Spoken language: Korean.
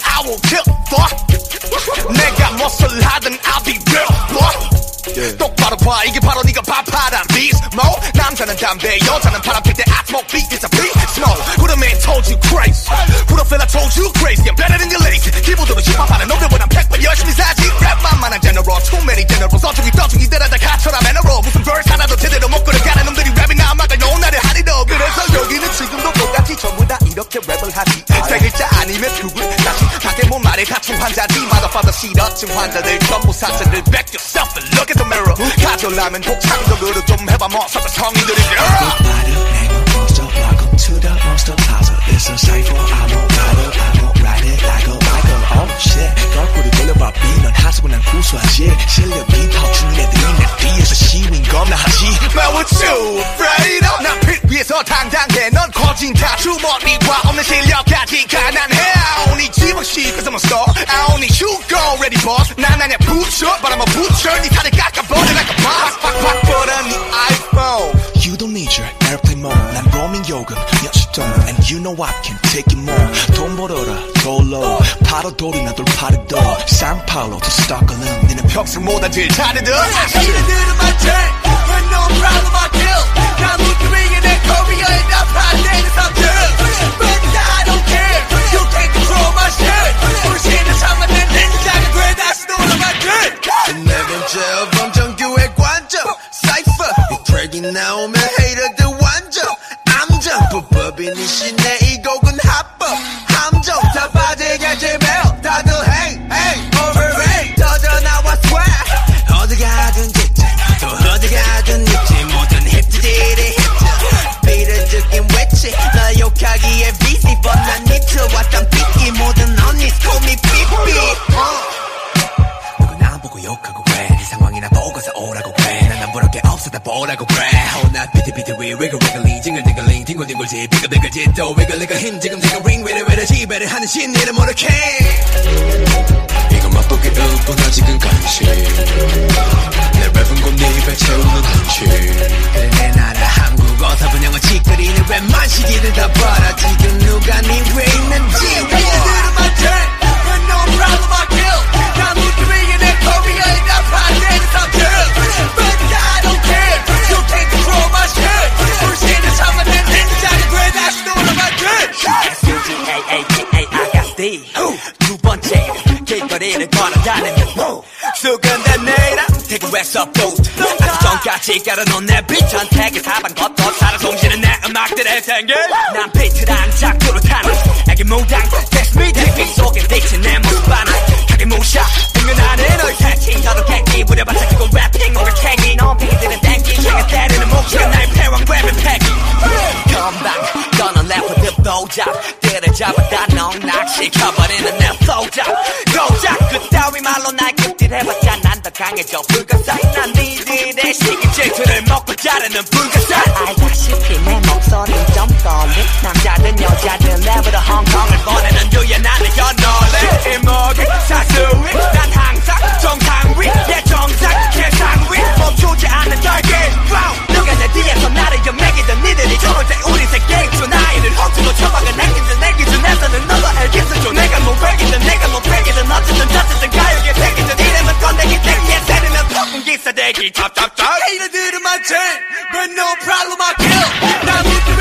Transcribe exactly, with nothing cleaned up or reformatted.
I will kill boy. 내가 무엇을 하든 I'll be real boy. Yeah. 똑바로 봐 이게 바로 네가 밥하란 beast mode. 남자는 담배 여자는 바람 필 때 I smoke beat is a beast mode. Who the man told you crazy? Who the fella told you crazy? I'm better than your lazy. 기본적으로 힙합하는 놈들보단 백배 열심히 사지. 랩만만한 general too many generals. 어중이 떠중이 들어다 가처럼 애너로 무슨 verse 하나도 제대로 못 끌어가는 놈들이 랩이 나 막을 놓은 나를 하리도. 그래서 여기는 지금도 똑같이 전부 다 이렇게 랩을 하지. 세 글자 아니면 두글 다시 밖에 못 말해 다친 환자지. Motherfather 시러증 환자들 전부 사자들. Back yourself and look at the mirror. 가져라면 독창적으로 좀 해봐 뭐 서로 성인들이지. Welcome to the Monster Plaza. It's a cypher. I won't ride it, I won't ride it like a like a oh shit. 걸꼬리 돌려봐 B. 넌 하수고 난 구수하지. 실력이 터주는 애들이 내 뒤에서 시윈 겁나하지. Man, what you afraid of? 난 빛 위에서 당당해. 넌 거진 다 주머니와 없는 실력까지 가난해. I only 집어시 cause I'm a star. I only shoot go ready boss. 난 아냐 butcher but I'm a butcher. 네 살을 깎아버려 like a boss. 팍팍 뻗어 네 iPhone. You don't need your airplane mode. 난 roaming 요금 몇십 돈. And you know I can take it more. 돈 벌어라 돌로 파도돌이 나돌 파르도. 상파울로 to 스톡홀름. 니는 평생 못한 질 잘해도. I see the dude in my turn. With no problem I kill. 난 무트윙에 내 코리아에 나 파대는 삼들. But I don't care. You can't control my shit. 불신을 참아낸 닌자가 돼 다시 돌아갈게. 내 번째 범정교의 관점 Cypher 이 트랙이 나오면 헤이터들 완전 암정 불법인 이 시내 이 곡은 합법 함정 다 빠지겠지 매일 다들 hey hey overrate 터져 나와 swag 어디 가든 짓지 또 어디 가든 있지 모든 힙들이 히트 비례적인 외치 나 욕하기에 busy but 난 니트 왔단 삐끼 모든 언니 call me 삐삐 보고 욕하고 그래 네 상황이나 보고서 오라고 그래 난 안 부럽게 없어 다 보라고 그래 나 비트비트 위 위글 위글링 징글징글링 딩글딩글지 비글비글지 또 위글리가 힘 지금 지금 링 위를 위를 지배를 하는 신이를 모르게 이거 맛보기 일뿐 아직은 간식 내 랩은 곧 네 입에 채우는 한식 그래 내 나라 한국어사 분양은 찌끄리는 웬만 시기를 다 봐라 지금 누가 네 왜 있는지 Hey, you do my turn with no problem I kill 난 무트윙에 내 코리아에 나 파대는 삼들 But I don't care You can't control my shit 불신을 참아낸 닌자가 돼 다시 돌아갈게 S U G A A T A I got D 두 번째 길거리를 걸어다니는 수근된 내일아 태국에서 보트 아주 전까지 깔아놓은 내 비천 택의 사방 걷어 살아 숨쉬는 내 음악들의 생길 난 비트랑 작두로 타는 애기 무당 That's me TV 속에 비친 내 모습 하나 가게 무샤 은근하는 너의 새치 서로 객기 부려봤자 그건 래핑 뭔가 캥이 넌 피기들은 땡기 제가 때리는 목소리가 나의 패왕 랩의 패기 건방 너는 래퍼들 보자 때를 잡아다 넌 낚시켜버리는 내 소자 고작 그따위 말로 날 급딜해봤자 난 더 강해져 불가사의 난 니들의 시기 질투를 먹고 자르는 불가사의 알다시피 내 목소리는 좀 떨리 남자든 여자든 랩으로 홍콩을 보내는 유연한 내 연놀리 이목이 사수위 난 항상 정상 위 내 정상 계상 위 멈추지 않는 달기 누가 내 뒤에서 나를 연맥이던 니들이 저럴 때 우리 세계의 나이를 허투루 처박은 행진들 내 기준에서는 너도 알겠어 내가 뭐 백이든 내가 뭐 백이든 어쨌든 저쨌든 가요계 백이든 이름은 건네기 땡기에 세르면 폭풍 기사대기 찹찹찹 Hey, you do my turn with no problem I kill 난 무트윙에